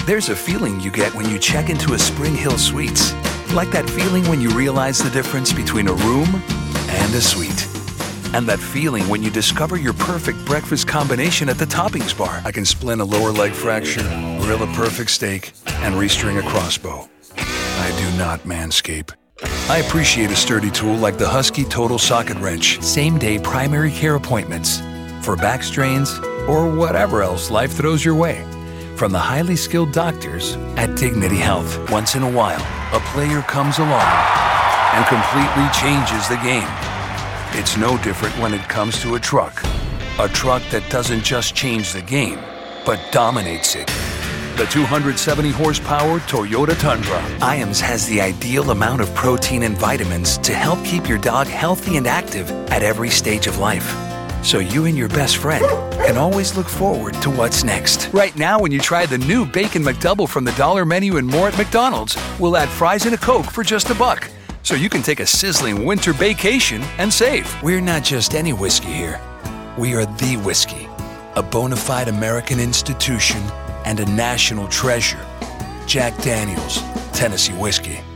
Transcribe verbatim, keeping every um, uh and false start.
There's a feeling you get when you check into a Spring Hill Suites. Like that feeling when you realize the difference between a room and a suite. And that feeling when you discover your perfect breakfast combination at the Toppings Bar. I can splint a lower leg fracture, grill a perfect steak, and restring a crossbow. I do not manscape. I appreciate a sturdy tool like the Husky Total Socket Wrench. Same-day primary care appointments for back strains or whatever else life throws your way. From the highly skilled doctors at Dignity Health. Once in a while, a player comes along and completely changes the game. It's no different when it comes to a truck. A truck that doesn't just change the game, but dominates it. The two hundred seventy horsepower Toyota Tundra. I A M S has the ideal amount of protein and vitamins to help keep your dog healthy and active at every stage of life. So you and your best friend can always look forward to what's next. Right now, when you try the new Bacon McDouble from the Dollar Menu and more at McDonald's, we'll add fries and a Coke for just a buck. So you can take a sizzling winter vacation and save. We're not just any whiskey here. We are the whiskey, a bona fide American institution and a national treasure. Jack Daniel's Tennessee Whiskey.